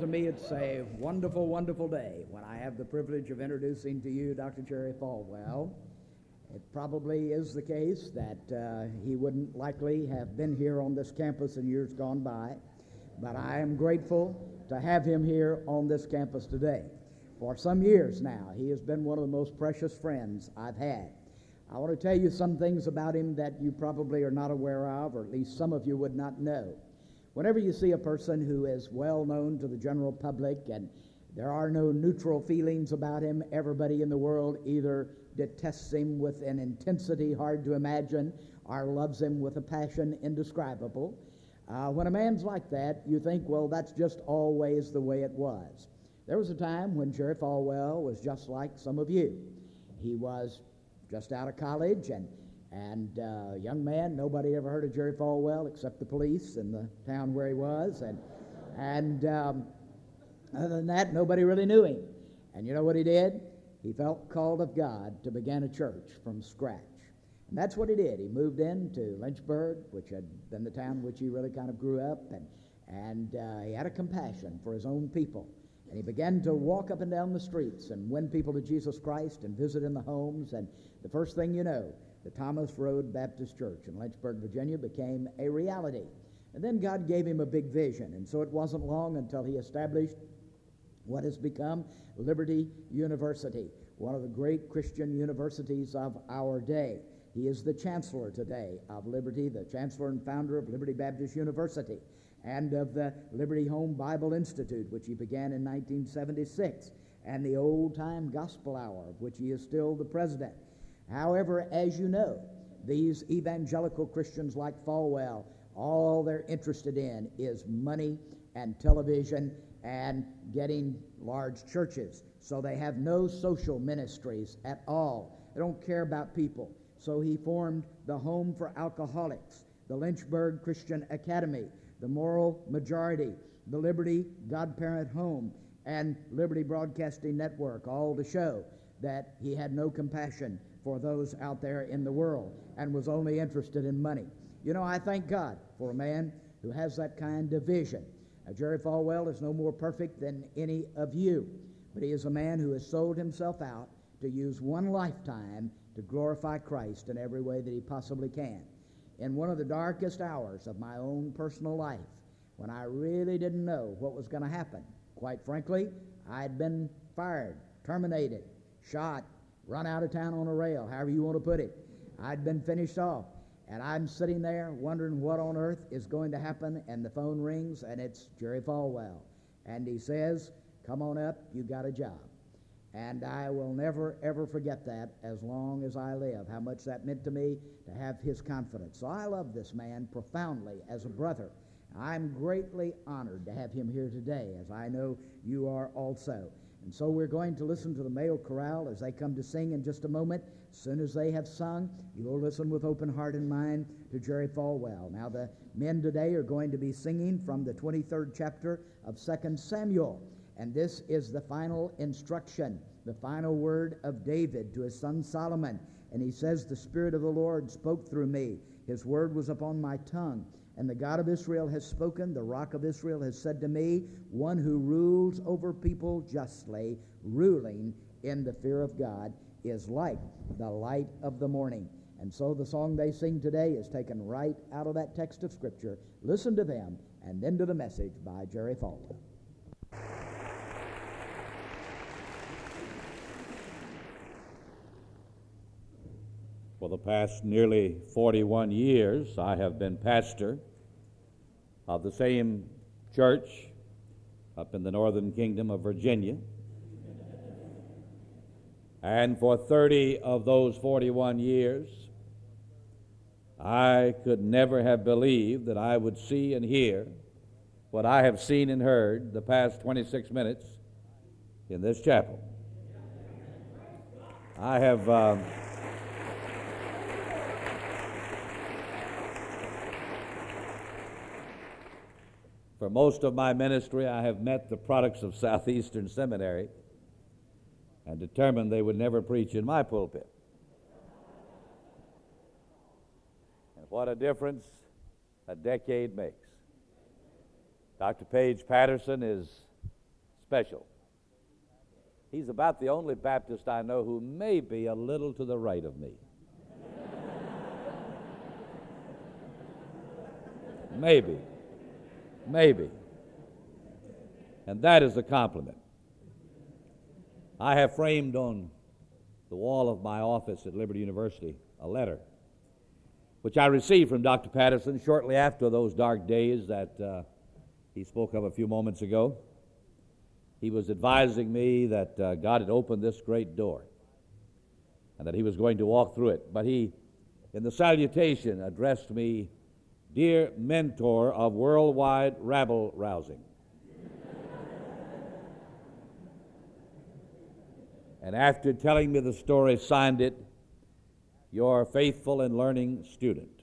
to me it's a wonderful, wonderful day when I have the privilege of introducing to you Dr. Jerry Falwell. It probably is the case that he wouldn't likely have been here on this campus in years gone by, but I am grateful to have him here on this campus today. For some years now, he has been one of the most precious friends I've had. I want to tell you some things about him that you probably are not aware of, or at least some of you would not know. Whenever you see a person who is well known to the general public and there are no neutral feelings about him, everybody in the world either detests him with an intensity hard to imagine or loves him with a passion indescribable. When a man's like that, you think, well, that's just always the way it was. There was a time when Jerry Falwell was just like some of you. He was just out of college and a young man. Nobody ever heard of Jerry Falwell except the police in the town where he was. And other than that, nobody really knew him. And you know what he did? He felt called of God to begin a church from scratch. And that's what he did. He moved into Lynchburg, which had been the town which he really kind of grew up, and he had a compassion for his own people. And he began to walk up and down the streets and win people to Jesus Christ and visit in the homes. And the first thing you know, the Thomas Road Baptist Church in Lynchburg, Virginia became a reality. And then God gave him a big vision. And so it wasn't long until he established what has become Liberty University, one of the great Christian universities of our day. He is the chancellor today of Liberty, the chancellor and founder of Liberty Baptist University, and of the Liberty Home Bible Institute, which he began in 1976, and the Old Time Gospel Hour, of which he is still the president. However, as you know, these evangelical Christians like Falwell, all they're interested in is money and television and getting large churches. So they have no social ministries at all. They don't care about people. So he formed the Home for Alcoholics, the Lynchburg Christian Academy, the Moral Majority, the Liberty Godparent Home, and Liberty Broadcasting Network, all to show that he had no compassion for those out there in the world and was only interested in money. You know, I thank God for a man who has that kind of vision. Jerry Falwell is no more perfect than any of you, but he is a man who has sold himself out to use one lifetime to glorify Christ in every way that he possibly can. In one of the darkest hours of my own personal life, when I really didn't know what was going to happen, quite frankly, I had been fired, terminated, shot, run out of town on a rail, however you want to put it. I'd been finished off, and I'm sitting there wondering what on earth is going to happen, and the phone rings, and it's Jerry Falwell. And he says, come on up, you got a job. And I will never, ever forget that as long as I live, how much that meant to me to have his confidence. So I love this man profoundly as a brother. I'm greatly honored to have him here today, as I know you are also. And so we're going to listen to the male chorale as they come to sing in just a moment. As soon as they have sung, you'll listen with open heart and mind to Jerry Falwell. Now, the men today are going to be singing from the 23rd chapter of 2 Samuel. And this is the final instruction, the final word of David to his son Solomon. And he says, the Spirit of the Lord spoke through me. His word was upon my tongue. And the God of Israel has spoken, the Rock of Israel has said to me, one who rules over people justly, ruling in the fear of God, is like the light of the morning. And so the song they sing today is taken right out of that text of Scripture. Listen to them, and then to the message by Jerry Falwell. For the past nearly 41 years, I have been pastor of the same church up in the northern kingdom of Virginia. And for 30 of those 41 years, I could never have believed that I would see and hear what I have seen and heard the past 26 minutes in this chapel. I have for most of my ministry, I have met the products of Southeastern Seminary and determined they would never preach in my pulpit. And what a difference a decade makes. Dr. Paige Patterson is special. He's about the only Baptist I know who may be a little to the right of me. Maybe. And that is a compliment. I have framed on the wall of my office at Liberty University a letter which I received from Dr. Patterson shortly after those dark days that he spoke of a few moments ago. He was advising me that God had opened this great door and that he was going to walk through it. But he, in the salutation, addressed me, "Dear mentor of worldwide rabble-rousing." And after telling me the story, signed it, "Your faithful and learning student."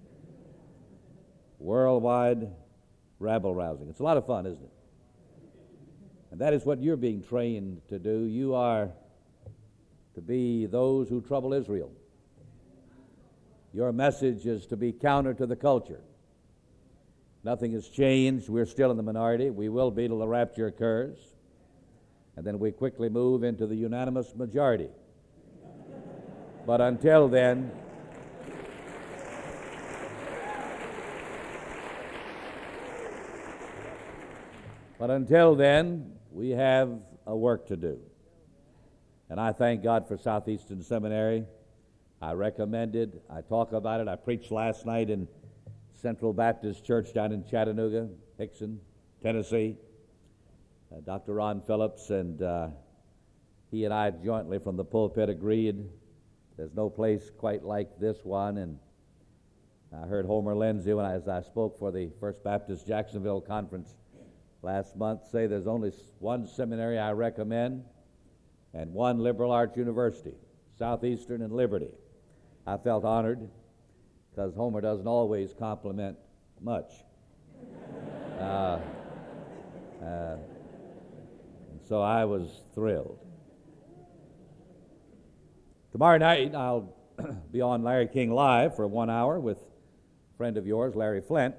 Worldwide rabble-rousing. It's a lot of fun, isn't it? And that is what you're being trained to do. You are to be those who trouble Israel. Your message is to be counter to the culture. Nothing has changed. We're still in the minority. We will be till the rapture occurs. And then we quickly move into the unanimous majority. But until then, we have a work to do. And I thank God for Southeastern Seminary. I recommend it. I talk about it. I preached last night in Central Baptist Church down in Chattanooga, Hickson, Tennessee. Dr. Ron Phillips and he and I jointly from the pulpit agreed there's no place quite like this one. And I heard Homer Lindsay as I spoke for the First Baptist Jacksonville Conference last month say there's only one seminary I recommend and one liberal arts university, Southeastern and Liberty. I felt honored because Homer doesn't always compliment much. So I was thrilled. Tomorrow night I'll be on Larry King Live for 1 hour with a friend of yours, Larry Flint,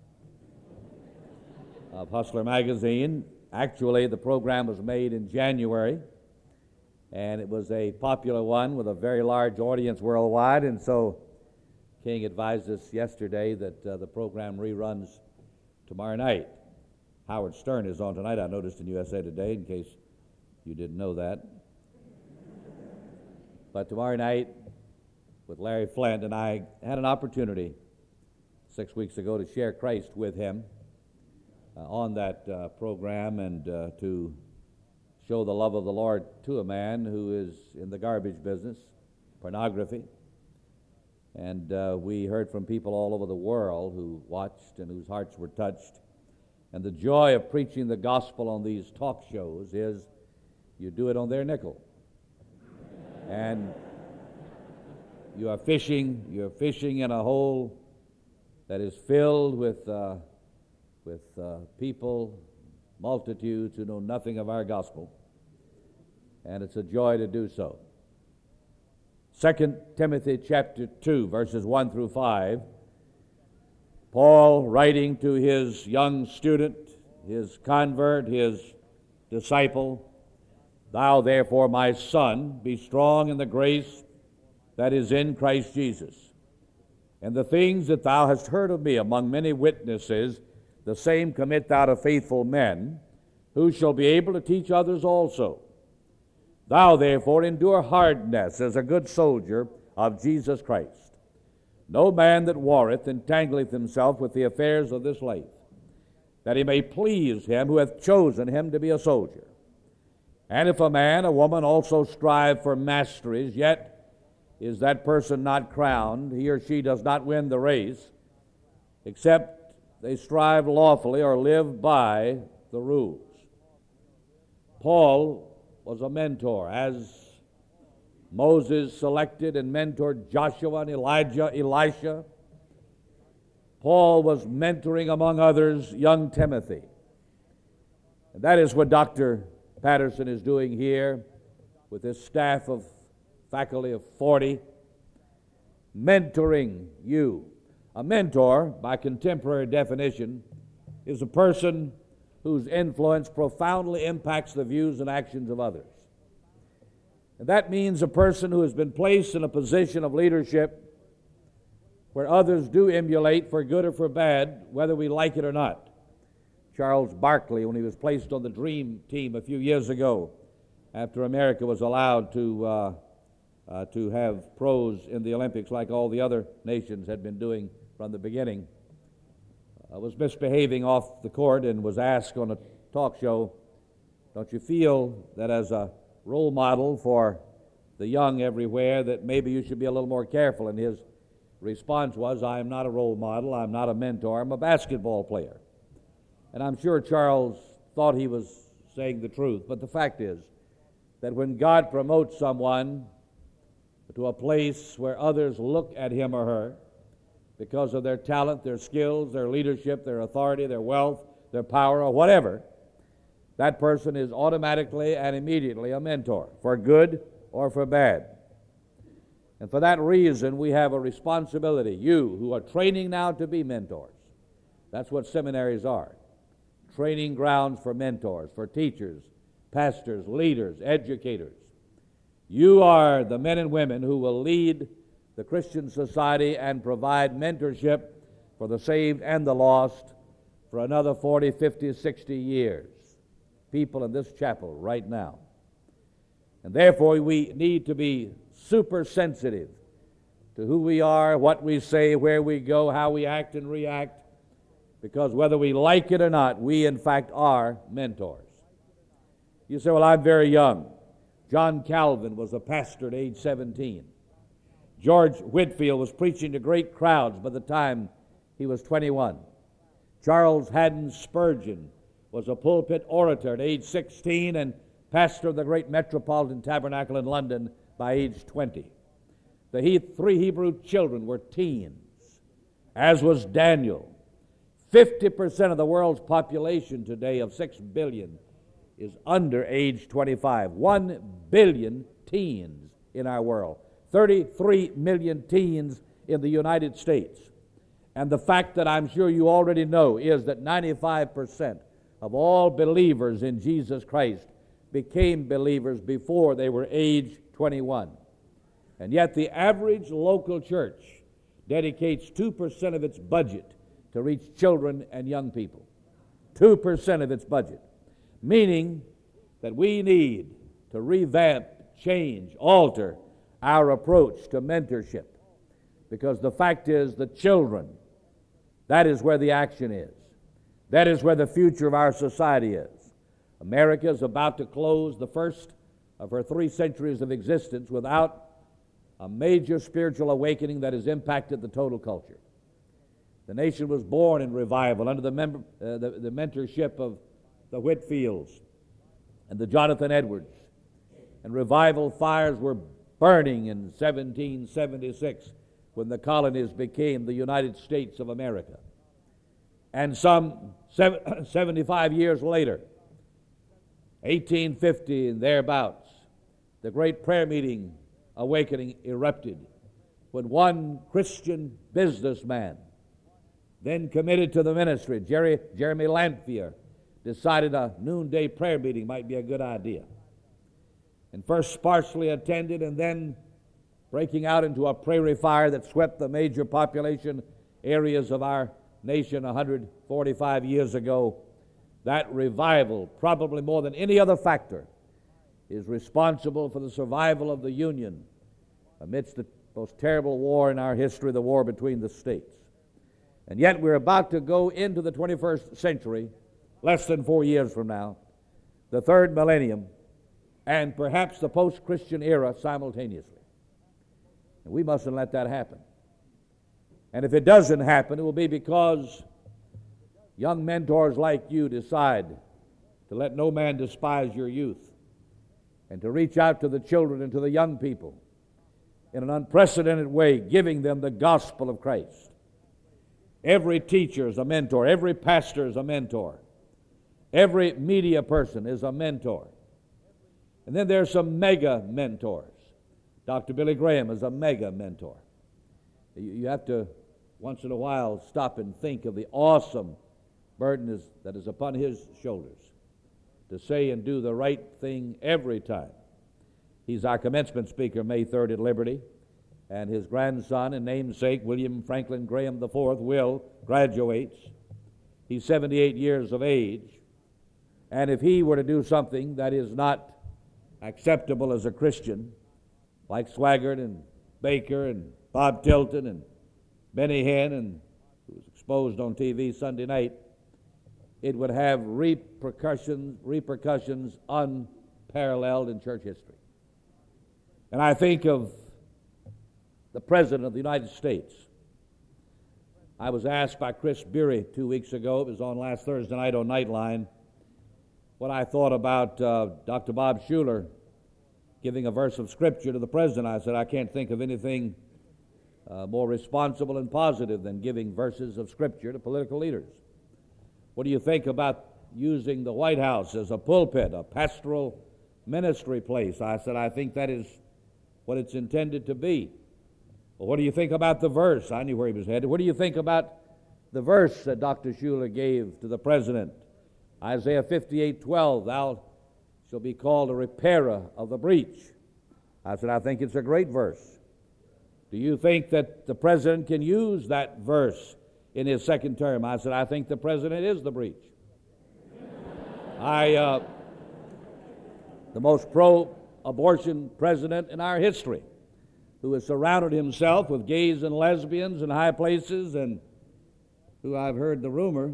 of Hustler Magazine. Actually, the program was made in January, and it was a popular one with a very large audience worldwide, and so King advised us yesterday that the program reruns tomorrow night. Howard Stern is on tonight, I noticed in USA Today, in case you didn't know that. But tomorrow night, with Larry Flint, and I had an opportunity 6 weeks ago to share Christ with him on that program and to show the love of the Lord to a man who is in the garbage business, pornography. And we heard from people all over the world who watched and whose hearts were touched. And the joy of preaching the gospel on these talk shows is you do it on their nickel. And you're fishing in a hole that is filled with people, multitudes who know nothing of our gospel. And it's a joy to do so. 2 Timothy chapter 2, verses 1 through 5, Paul writing to his young student, his convert, his disciple, "Thou therefore, my son, be strong in the grace that is in Christ Jesus. And the things that thou hast heard of me among many witnesses, the same commit thou to faithful men, who shall be able to teach others also. Thou therefore endure hardness as a good soldier of Jesus Christ. No man that warreth entangleth himself with the affairs of this life, that he may please him who hath chosen him to be a soldier. And if a man, a woman also strive for masteries, yet is that person not crowned, he or she does not win the race, except they strive lawfully or live by the rules." Paul was a mentor, as Moses selected and mentored Joshua and Elijah, Elisha. Paul was mentoring, among others, young Timothy. And that is what Dr. Patterson is doing here with his staff of faculty of 40, mentoring you. A mentor, by contemporary definition, is a person whose influence profoundly impacts the views and actions of others. And that means a person who has been placed in a position of leadership where others do emulate for good or for bad, whether we like it or not. Charles Barkley, when he was placed on the Dream Team a few years ago, after America was allowed to have pros in the Olympics like all the other nations had been doing from the beginning, was misbehaving off the court and was asked on a talk show, don't you feel that as a role model for the young everywhere that maybe you should be a little more careful? And his response was, I am not a role model, I'm not a mentor, I'm a basketball player. And I'm sure Charles thought he was saying the truth, but the fact is that when God promotes someone to a place where others look at him or her because of their talent, their skills, their leadership, their authority, their wealth, their power, or whatever, that person is automatically and immediately a mentor, for good or for bad. And for that reason, we have a responsibility, you who are training now to be mentors. That's what seminaries are. Training grounds for mentors, for teachers, pastors, leaders, educators. You are the men and women who will lead the Christian society and provide mentorship for the saved and the lost for another 40, 50, 60 years. People in this chapel right now. And therefore we need to be super sensitive to who we are, what we say, where we go, how we act and react, because whether we like it or not, we in fact are mentors. You say, well, I'm very young. John Calvin was a pastor at age 17. George Whitefield was preaching to great crowds by the time he was 21. Charles Haddon Spurgeon was a pulpit orator at age 16 and pastor of the great Metropolitan Tabernacle in London by age 20. The three Hebrew children were teens, as was Daniel. 50% of the world's population today of 6 billion is under age 25. 1 billion teens in our world. 33 million teens in the United States. And the fact that I'm sure you already know is that 95% of all believers in Jesus Christ became believers before they were age 21. And yet the average local church dedicates 2% of its budget to reach children and young people. 2% of its budget. Meaning that we need to revamp, change, alter our approach to mentorship. Because the fact is, the children, that is where the action is. That is where the future of our society is. America is about to close the first of her 3 centuries of existence without a major spiritual awakening that has impacted the total culture. The nation was born in revival under the mentorship of the Whitefields and the Jonathan Edwards. And revival fires were burning in 1776 when the colonies became the United States of America. And some 75 years later, 1850 and thereabouts, the great prayer meeting awakening erupted when one Christian businessman, then committed to the ministry, Jeremy Lanphier, decided a noonday prayer meeting might be a good idea. And first sparsely attended and then breaking out into a prairie fire that swept the major population areas of our nation 145 years ago. That revival, probably more than any other factor, is responsible for the survival of the Union amidst the most terrible war in our history, the war between the states. And yet we're about to go into the 21st century, less than 4 years from now, the third millennium, and perhaps the post-Christian era simultaneously. And we mustn't let that happen. And if it doesn't happen, it will be because young mentors like you decide to let no man despise your youth and to reach out to the children and to the young people in an unprecedented way, giving them the gospel of Christ. Every teacher is a mentor. Every pastor is a mentor. Every media person is a mentor. And then there's some mega mentors. Dr. Billy Graham is a mega mentor. You have to, once in a while, stop and think of the awesome burden that is upon his shoulders to say and do the right thing every time. He's our commencement speaker May 3rd at Liberty, and his grandson and namesake, William Franklin Graham IV, will graduates. He's 78 years of age, and if he were to do something that is not acceptable as a Christian, like Swaggart and Baker and Bob Tilton and Benny Hinn, and who was exposed on TV Sunday night, it would have repercussions unparalleled in church history. And I think of the President of the United States. I was asked by Chris Beery 2 weeks ago, it was on last Thursday night on Nightline, what I thought about Dr. Bob Schuller giving a verse of Scripture to the President. I said, I can't think of anything more responsible and positive than giving verses of Scripture to political leaders. What do you think about using the White House as a pulpit, a pastoral ministry place? I said, I think that is what it's intended to be. Well, what do you think about the verse? I knew where he was headed. What do you think about the verse that Dr. Schuller gave to the President? Isaiah 58:12, thou shalt be called a repairer of the breach. I said, I think it's a great verse. Do you think that the President can use that verse in his second term? I said, I think the President is the breach. The most pro-abortion president in our history, who has surrounded himself with gays and lesbians in high places, and who I've heard the rumor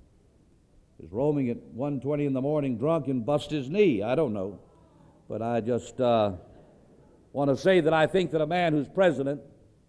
is roaming at 1:20 in the morning drunk and bust his knee. I don't know. But I just want to say that I think that a man who's president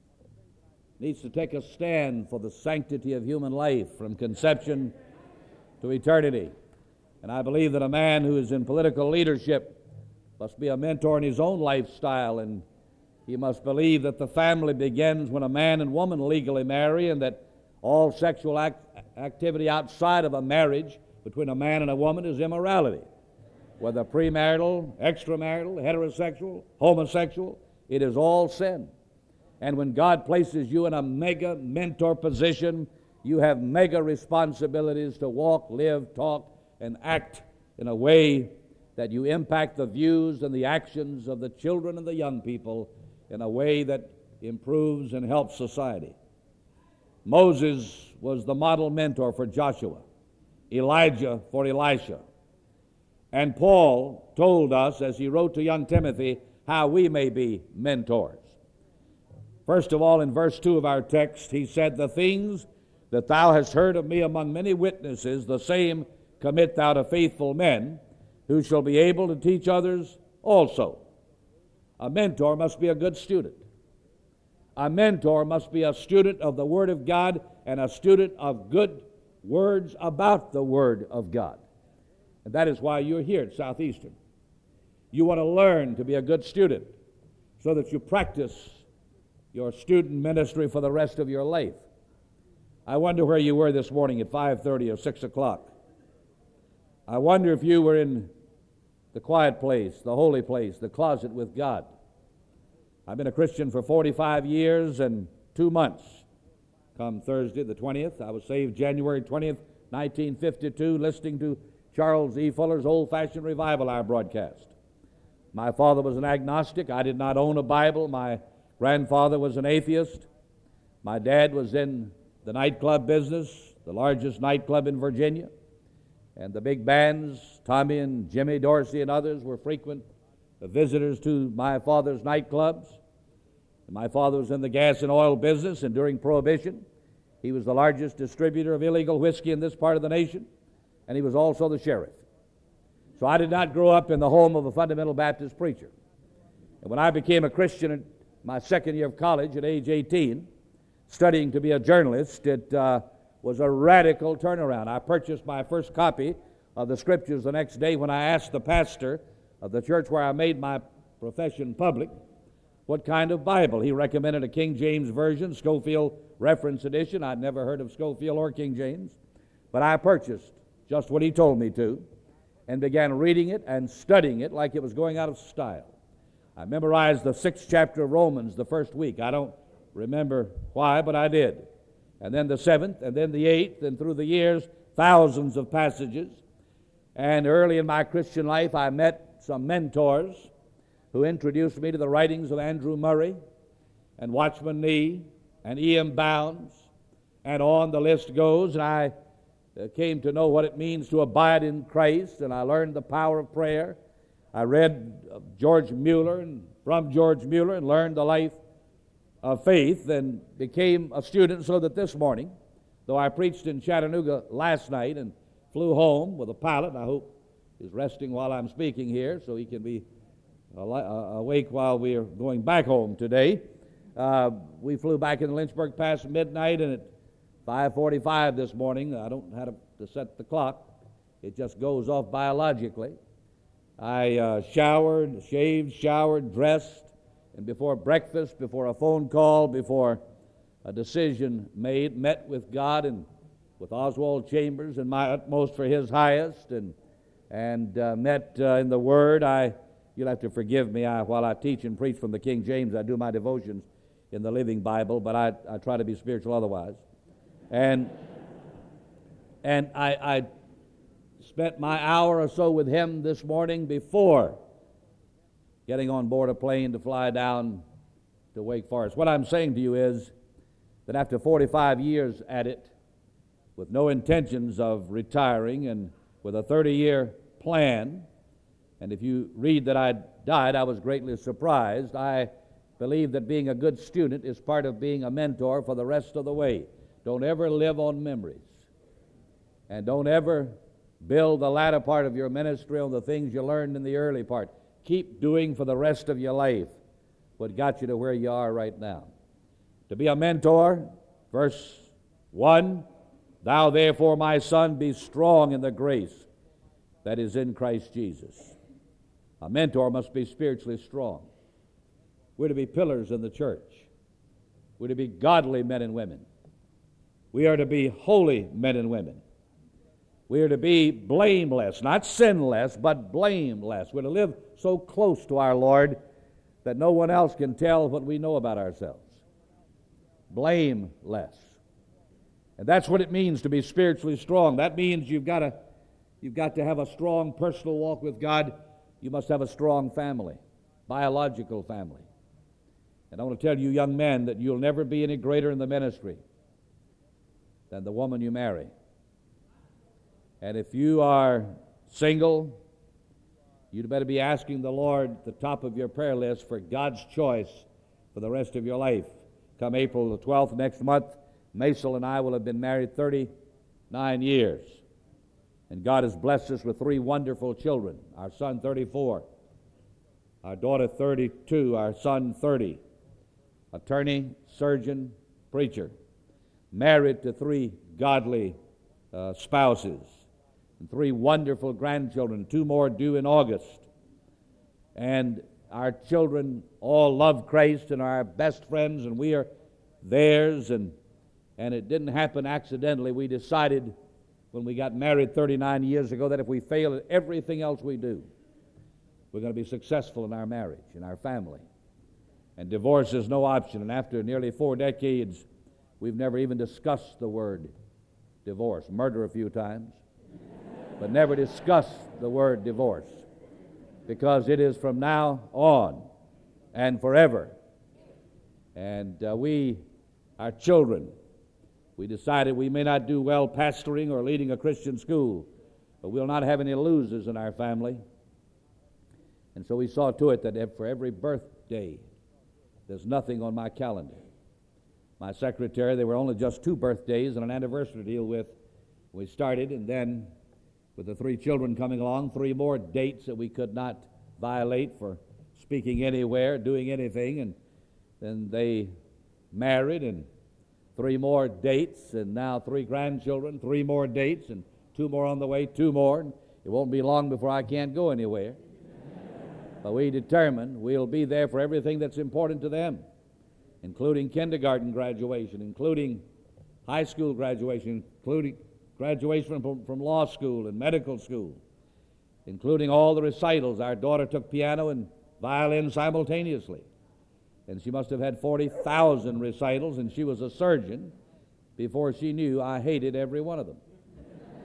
needs to take a stand for the sanctity of human life from conception to eternity. And I believe that a man who is in political leadership must be a mentor in his own lifestyle, and he must believe that the family begins when a man and woman legally marry, and that all sexual activity outside of a marriage between a man and a woman is immorality. Whether premarital, extramarital, heterosexual, homosexual, it is all sin. And when God places you in a mega mentor position, you have mega responsibilities to walk, live, talk, and act in a way that you impact the views and the actions of the children and the young people in a way that improves and helps society. Moses was the model mentor for Joshua, Elijah for Elisha. And Paul told us, as he wrote to young Timothy, how we may be mentors. First of all, in verse 2 of our text, he said, the things that thou hast heard of me among many witnesses, the same commit thou to faithful men, who shall be able to teach others also. A mentor must be a good student. A mentor must be a student of the Word of God and a student of good words about the Word of God. And that is why you're here at Southeastern. You want to learn to be a good student so that you practice your student ministry for the rest of your life. I wonder where you were this morning at 5:30 or 6 o'clock. I wonder if you were in the quiet place, the holy place, the closet with God. I've been a Christian for 45 years and 2 months. Come Thursday, the 20th, I was saved January 20th, 1952, listening to Charles E. Fuller's Old-Fashioned Revival Hour broadcast. My father was an agnostic. I did not own a Bible. My grandfather was an atheist. My dad was in the nightclub business, the largest nightclub in Virginia. And the big bands, Tommy and Jimmy Dorsey and others, were frequent visitors to my father's nightclubs. And my father was in the gas and oil business, and during Prohibition, he was the largest distributor of illegal whiskey in this part of the nation, and he was also the sheriff. So I did not grow up in the home of a fundamental Baptist preacher. And when I became a Christian in my second year of college at age 18, studying to be a journalist, it was a radical turnaround. I purchased my first copy of the Scriptures the next day when I asked the pastor of the church where I made my profession public what kind of Bible. He recommended a King James Version, Scofield Reference Edition. I'd never heard of Scofield or King James, but I purchased just what he told me to and began reading it and studying it like it was going out of style. I memorized the 6th chapter of Romans the first week. I don't remember why, but I did. And then the 7th, and then the 8th, and through the years, thousands of passages. And early in my Christian life, I met some mentors who introduced me to the writings of Andrew Murray and Watchman Nee and E.M. Bounds, and on the list goes. And I came to know what it means to abide in Christ, and I learned the power of prayer. I read George Mueller, and from George Mueller, and learned the life of faith, and became a student, so that this morning, though I preached in Chattanooga last night and flew home with a pilot, and I hope he's resting while I'm speaking here so he can be awake while we are going back home today. We flew back in the Lynchburg Pass at midnight, and at 5:45 this morning, I don't have to set the clock. It just goes off biologically. I shaved, dressed, and before breakfast, before a phone call, before a decision made, met with God and with Oswald Chambers and my utmost for his highest, and met in the Word. You'll have to forgive me. While I teach and preach from the King James, I do my devotions in the Living Bible, but I try to be spiritual otherwise. And I spent my hour or so with him this morning before getting on board a plane to fly down to Wake Forest. What I'm saying to you is that after 45 years at it, with no intentions of retiring and with a 30-year plan, and if you read that I died, I was greatly surprised. I believe that being a good student is part of being a mentor for the rest of the way. Don't ever live on memories. And don't ever build the latter part of your ministry on the things you learned in the early part. Keep doing for the rest of your life what got you to where you are right now. To be a mentor, verse 1, "Thou therefore, my son, be strong in the grace that is in Christ Jesus." A mentor must be spiritually strong. We're to be pillars in the church. We're to be godly men and women. We are to be holy men and women. We are to be blameless, not sinless, but blameless. We're to live so close to our Lord that no one else can tell what we know about ourselves. Blameless. And that's what it means to be spiritually strong. That means you've got to have a strong personal walk with God. You must have a strong family, biological family. And I want to tell you, young men, that you'll never be any greater in the ministry than the woman you marry. And if you are single, you'd better be asking the Lord at the top of your prayer list for God's choice for the rest of your life. Come April the 12th next month, Maisel and I will have been married 39 years. And God has blessed us with 3 wonderful children. Our son 34, our daughter 32, our son 30. Attorney, surgeon, preacher. Married to 3 godly spouses. And 3 wonderful grandchildren, 2 more due in August. And our children all love Christ and are our best friends, and we are theirs, and it didn't happen accidentally. We decided when we got married 39 years ago that if we fail at everything else we do, we're going to be successful in our marriage, in our family. And divorce is no option. And after nearly 4 decades, we've never even discussed the word divorce. Murder a few times, but never discussed the word divorce, because it is from now on and forever. And our children, we decided we may not do well pastoring or leading a Christian school, but we'll not have any losers in our family. And so we saw to it that for every birthday, there's nothing on my calendar. My secretary, there were only just 2 birthdays and an anniversary to deal with. We started, and then with the 3 children coming along, 3 more dates that we could not violate for speaking anywhere, doing anything, and then they married, and 3 more dates, and now 3 grandchildren, 3 more dates, and 2 more on the way, 2 more. And it won't be long before I can't go anywhere. But we determined we'll be there for everything that's important to them, including kindergarten graduation, including high school graduation, including graduation from law school and medical school, including all the recitals. Our daughter took piano and violin simultaneously, and she must have had 40,000 recitals, and she was a surgeon before she knew I hated every one of them.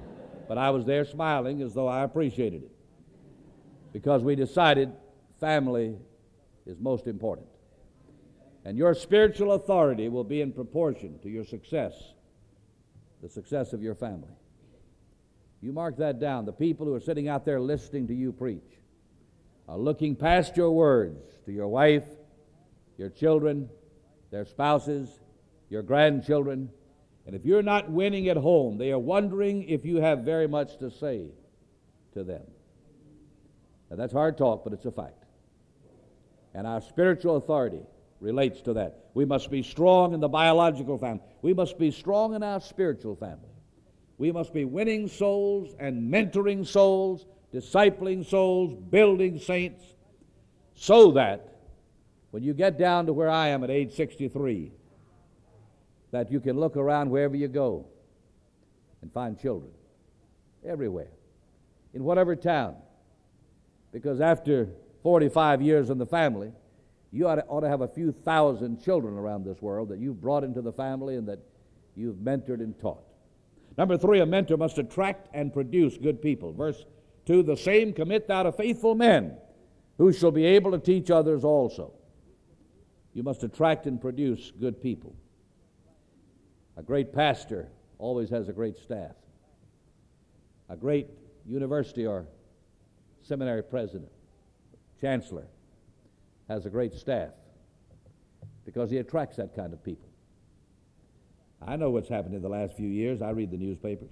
But I was there smiling as though I appreciated it, because we decided family is most important. And your spiritual authority will be in proportion to your success, the success of your family. You mark that down. The people who are sitting out there listening to you preach are looking past your words to your wife, your children, their spouses, your grandchildren. And if you're not winning at home, they are wondering if you have very much to say to them. Now, that's hard talk, but it's a fact. And our spiritual authority relates to that. We must be strong in the biological family. We must be strong in our spiritual family. We must be winning souls and mentoring souls, discipling souls, building saints, so that when you get down to where I am at age 63, that you can look around wherever you go and find children everywhere, in whatever town. Because after 45 years in the family, you ought to have a few thousand children around this world that you've brought into the family and that you've mentored and taught. Number 3, a mentor must attract and produce good people. Verse 2, the same commit thou to faithful men, who shall be able to teach others also. You must attract and produce good people. A great pastor always has a great staff. A great university or seminary president, chancellor, has a great staff because he attracts that kind of people. I know what's happened in the last few years. I read the newspapers.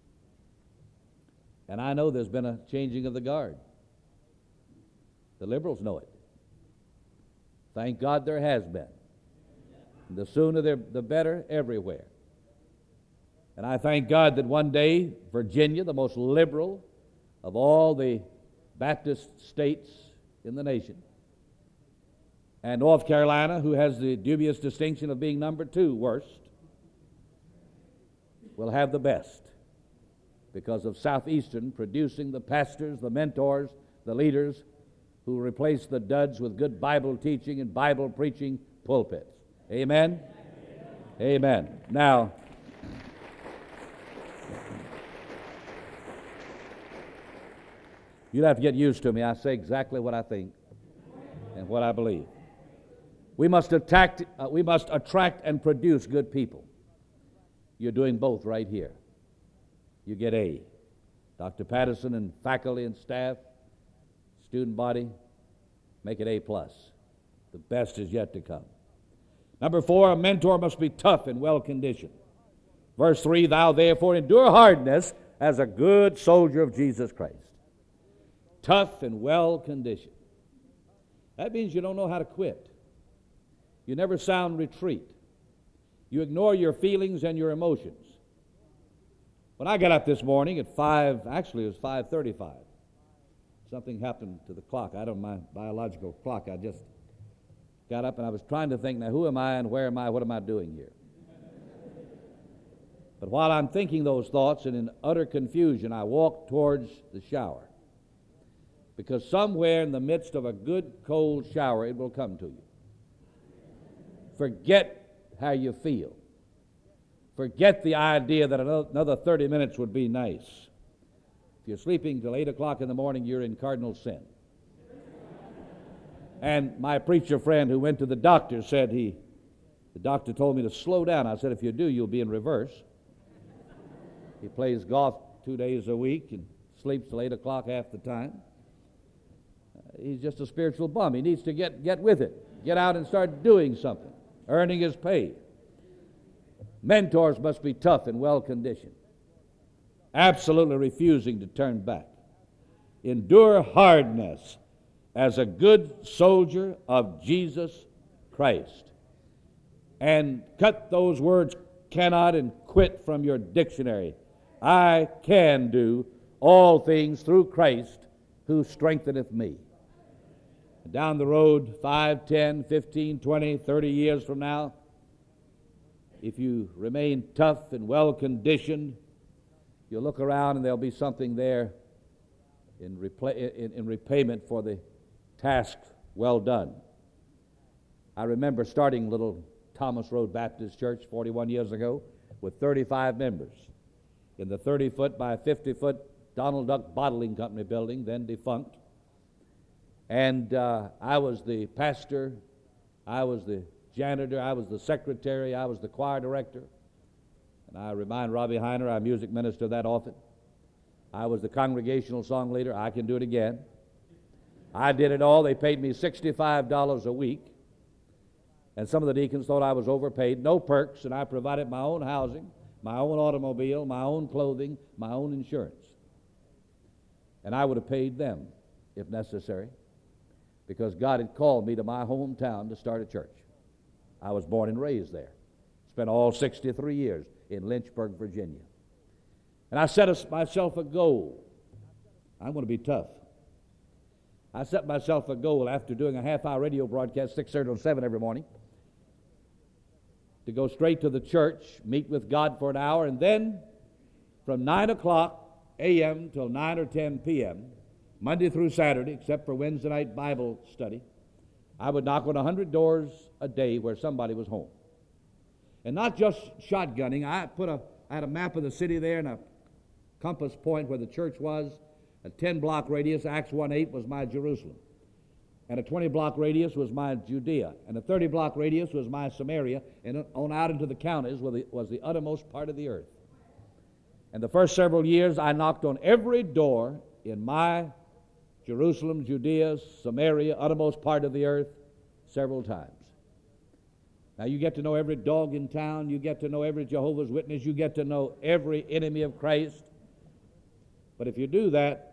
And I know there's been a changing of the guard. The liberals know it. Thank God there has been. And the sooner the better everywhere. And I thank God that one day Virginia, the most liberal of all the Baptist states in the nation, and North Carolina, who has the dubious distinction of being number 2 worst, will have the best because of Southeastern producing the pastors, the mentors, the leaders who replace the duds with good Bible teaching and Bible preaching pulpits. Amen? Amen. Now, you'd have to get used to me. I say exactly what I think and what I believe. We must attract and produce good people. You're doing both right here. You get A. Dr. Patterson and faculty and staff, student body, make it A+. The best is yet to come. Number 4, a mentor must be tough and well-conditioned. Verse 3, thou therefore endure hardness as a good soldier of Jesus Christ. Tough and well-conditioned. That means you don't know how to quit. You never sound retreat. You ignore your feelings and your emotions. When I got up this morning at 5:35, something happened to the clock. I don't know my biological clock. I just got up and I was trying to think, now who am I and where am I? What am I doing here? But while I'm thinking those thoughts and in utter confusion, I walk towards the shower. Because somewhere in the midst of a good cold shower, it will come to you. Forget how you feel. Forget the idea that another 30 minutes would be nice. If you're sleeping till 8 o'clock in the morning, you're in cardinal sin. And my preacher friend who went to the doctor said the doctor told me to slow down. I said, if you do, you'll be in reverse. He plays golf 2 days a week and sleeps till 8 o'clock half the time. He's just a spiritual bum. He needs to get with it. Get out and start doing something, earning his pay. Mentors must be tough and well-conditioned, absolutely refusing to turn back. Endure hardness as a good soldier of Jesus Christ. And cut those words cannot and quit from your dictionary. I can do all things through Christ who strengtheneth me. Down the road, 5, 10, 15, 20, 30 years from now, if you remain tough and well-conditioned, you'll look around and there'll be something there in repayment for the task well done. I remember starting little Thomas Road Baptist Church 41 years ago with 35 members. in the 30-foot by 50-foot Donald Duck Bottling Company building, then defunct. And I was the pastor, I was the janitor, I was the secretary, I was the choir director. And I remind Robbie Heiner, our music minister, that often. I was the congregational song leader. I can do it again. I did it all. They paid me $65 a week. And some of the deacons thought I was overpaid. No perks, and I provided my own housing, my own automobile, my own clothing, my own insurance. And I would have paid them if necessary, because God had called me to my hometown to start a church. I was born and raised there. Spent all 63 years in Lynchburg, Virginia. And I set myself a goal. I'm going to be tough. I set myself a goal after doing a half-hour radio broadcast, 6:30 on 7 every morning, to go straight to the church, meet with God for an hour, and then from 9 o'clock a.m. till 9 or 10 p.m., Monday through Saturday, except for Wednesday night Bible study, I would knock on 100 doors a day where somebody was home. And not just shotgunning. I had a map of the city there and a compass point where the church was. A 10-block radius, Acts 1:8, was my Jerusalem. And a 20-block radius was my Judea. And a 30-block radius was my Samaria. And on out into the counties was the uttermost part of the earth. And the first several years, I knocked on every door in my Jerusalem, Judea, Samaria, uttermost part of the earth, several times. Now, you get to know every dog in town. You get to know every Jehovah's Witness. You get to know every enemy of Christ. But if you do that,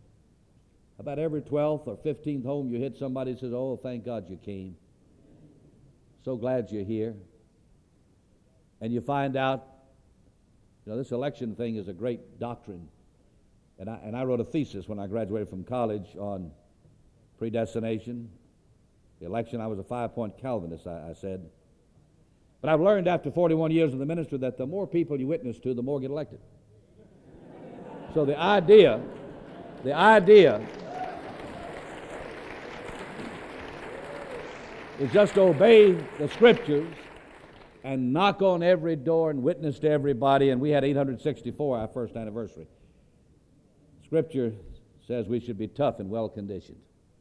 about every 12th or 15th home you hit, somebody says, "Oh, thank God you came. So glad you're here." And you find out, this election thing is a great doctrine. And I wrote a thesis when I graduated from college on predestination. The election, I was a 5-point Calvinist, I said. But I've learned after 41 years in the ministry that the more people you witness to, the more get elected. So the idea is just to obey the Scriptures and knock on every door and witness to everybody. And we had 864, our first anniversary. Scripture says we should be tough and well-conditioned.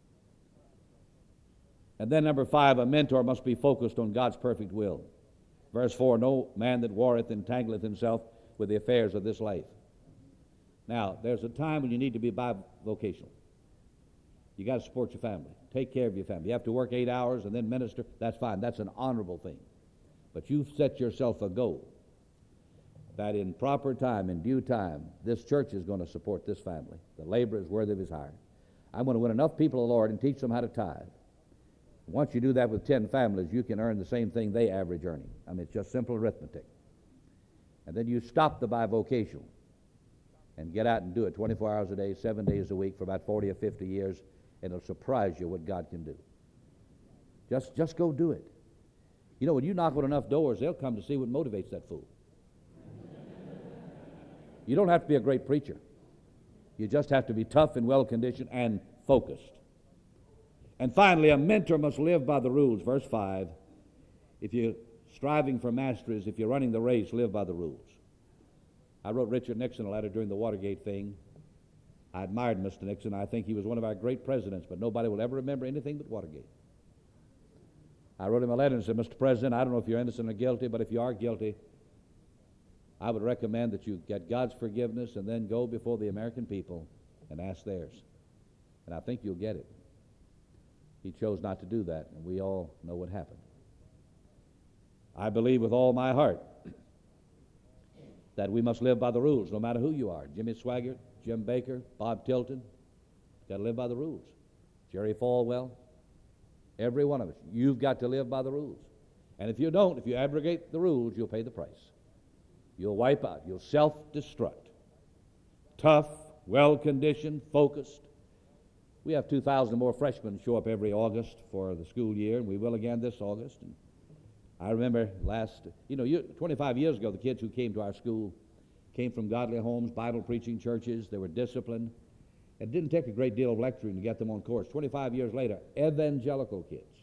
And then number 5, a mentor must be focused on God's perfect will. Verse 4, no man that warreth entangleth himself with the affairs of this life. Now, there's a time when you need to be bivocational. You got to support your family. Take care of your family. You have to work 8 hours and then minister. That's fine. That's an honorable thing. But you've set yourself a goal that in proper time, in due time, this church is going to support this family. The labor is worthy of his hire. I'm going to win enough people of the Lord and teach them how to tithe. Once you do that with 10 families, you can earn the same thing they average earning. I mean, it's just simple arithmetic. And then you stop the bivocational and get out and do it 24 hours a day, 7 days a week for about 40 or 50 years, and it'll surprise you what God can do. Just go do it. When you knock on enough doors, they'll come to see what motivates that fool. You don't have to be a great preacher. You just have to be tough and well-conditioned and focused. And finally, a mentor must live by the rules. Verse 5, if you're striving for masteries, if you're running the race, live by the rules. I wrote Richard Nixon a letter during the Watergate thing. I admired Mr. Nixon. I think he was one of our great presidents, but nobody will ever remember anything but Watergate. I wrote him a letter and said, "Mr. President, I don't know if you're innocent or guilty, but if you are guilty, I would recommend that you get God's forgiveness and then go before the American people and ask theirs. And I think you'll get it." He chose not to do that, and we all know what happened. I believe with all my heart that we must live by the rules, no matter who you are. Jimmy Swaggart, Jim Baker, Bob Tilton, got to live by the rules. Jerry Falwell, every one of us. You've got to live by the rules. And if you don't, if you abrogate the rules, you'll pay the price. You'll wipe out. You'll self-destruct. Tough, well-conditioned, focused. We have 2,000 more freshmen show up every August for the school year, and we will again this August. And I remember 25 years ago, the kids who came to our school came from godly homes, Bible-preaching churches. They were disciplined. It didn't take a great deal of lecturing to get them on course. 25 years later, evangelical kids.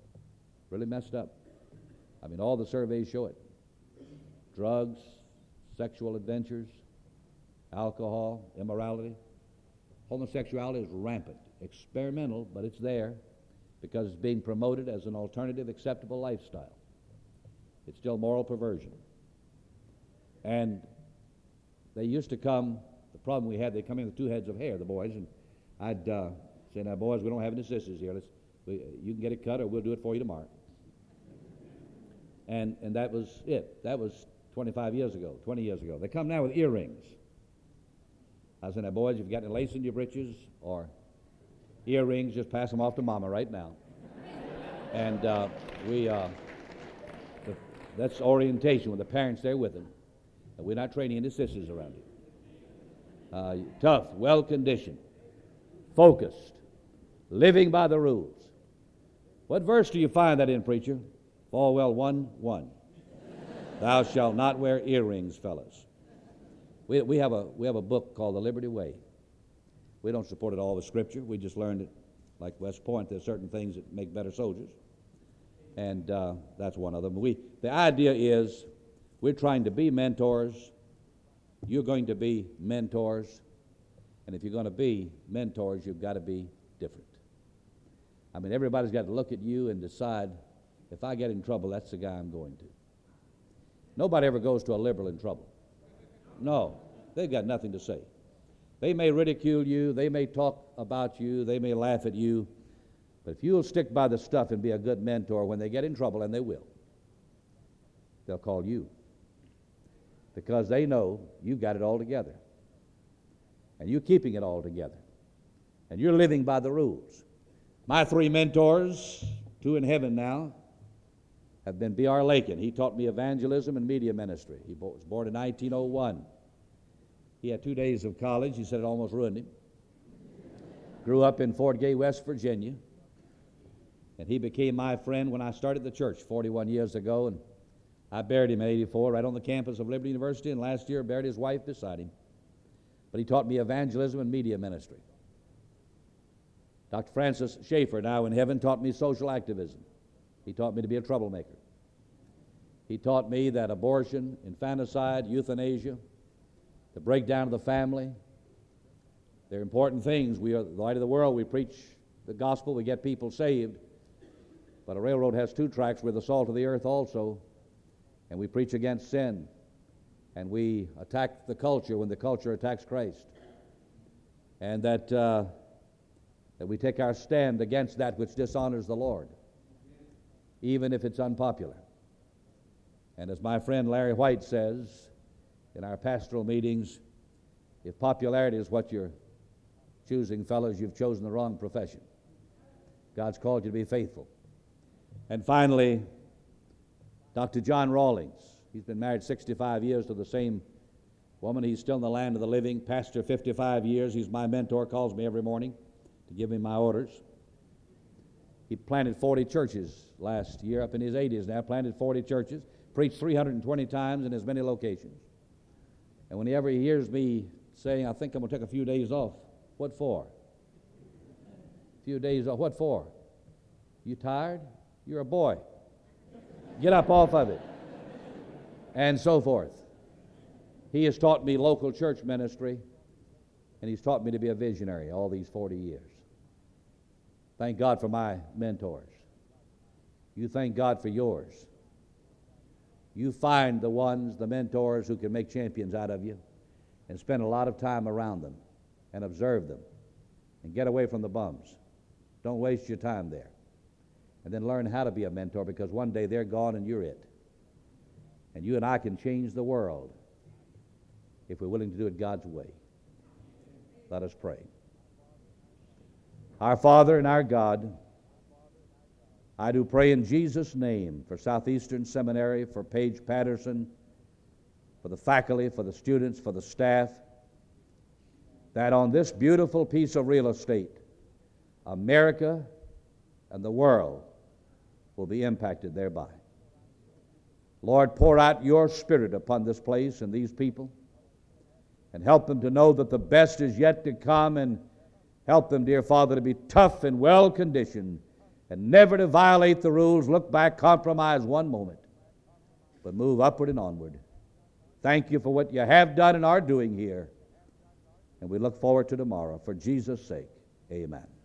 Really messed up. I mean, all the surveys show it. Drugs, sexual adventures, alcohol, immorality. Homosexuality is rampant, experimental, but it's there because it's being promoted as an alternative, acceptable lifestyle. It's still moral perversion. And they used to come, the problem we had, they come in with 2 heads of hair, the boys, and I'd say, now boys, we don't have any sisters here. You can get it cut or we'll do it for you tomorrow. And that was it. That was 25 years ago, 20 years ago. They come now with earrings. I said, now boys, if you've got any lace in your breeches or earrings, just pass them off to Mama right now. And that's orientation with the parents there with them. And we're not training any sisters around here. Tough, well-conditioned, focused, living by the rules. What verse do you find that in, preacher? Falwell 1:1. Thou shalt not wear earrings, fellas. We have a book called The Liberty Way. We don't support it all with Scripture. We just learned it, like West Point. There's certain things that make better soldiers, and that's one of them. The idea is we're trying to be mentors. You're going to be mentors, and if you're going to be mentors, you've got to be different. I mean, everybody's got to look at you and decide, if I get in trouble, that's the guy I'm going to. Nobody ever goes to a liberal in trouble. No, they've got nothing to say. They may ridicule you, they may talk about you, they may laugh at you, but if you'll stick by the stuff and be a good mentor, when they get in trouble, and they will, they'll call you, because they know you've got it all together, and you're keeping it all together, and you're living by the rules. My 3 mentors, 2 in heaven now, have been B.R. Lakin. He taught me evangelism and media ministry. He was born in 1901. He had 2 days of college. He said it almost ruined him. Grew up in Fort Gay, West Virginia. And he became my friend when I started the church 41 years ago. And I buried him in 84 right on the campus of Liberty University. And last year buried his wife beside him. But he taught me evangelism and media ministry. Dr. Francis Schaeffer, now in heaven, taught me social activism. He taught me to be a troublemaker. He taught me that abortion, infanticide, euthanasia, the breakdown of the family, they're important things. We are the light of the world. We preach the gospel. We get people saved. But a railroad has 2 tracks. We're the salt of the earth also. And we preach against sin. And we attack the culture when the culture attacks Christ. And that we take our stand against that which dishonors the Lord, even if it's unpopular. And as my friend Larry White says in our pastoral meetings, if popularity is what you're choosing, fellows, you've chosen the wrong profession. God's called you to be faithful. And finally, Dr. John Rawlings. He's been married 65 years to the same woman. He's still in the land of the living, pastor 55 years. He's my mentor, calls me every morning to give me my orders. He planted 40 churches last year, up in his 80s now, planted 40 churches, preached 320 times in as many locations. And whenever he hears me saying, I think I'm going to take a few days off, what for? A few days off, what for? You tired? You're a boy. Get up off of it. And so forth. He has taught me local church ministry, and he's taught me to be a visionary all these 40 years. Thank God for my mentors. You thank God for yours. You find the ones, the mentors, who can make champions out of you, and spend a lot of time around them and observe them and get away from the bums. Don't waste your time there. And then learn how to be a mentor, because one day they're gone and you're it. And you and I can change the world if we're willing to do it God's way. Let us pray. Our Father and our God, I do pray in Jesus' name for Southeastern Seminary, for Paige Patterson, for the faculty, for the students, for the staff, that on this beautiful piece of real estate, America and the world will be impacted thereby. Lord, pour out your Spirit upon this place and these people, and help them to know that the best is yet to come, and help them, dear Father, to be tough and well-conditioned, and never to violate the rules, look back, compromise one moment, but move upward and onward. Thank you for what you have done and are doing here. And we look forward to tomorrow. For Jesus' sake, amen.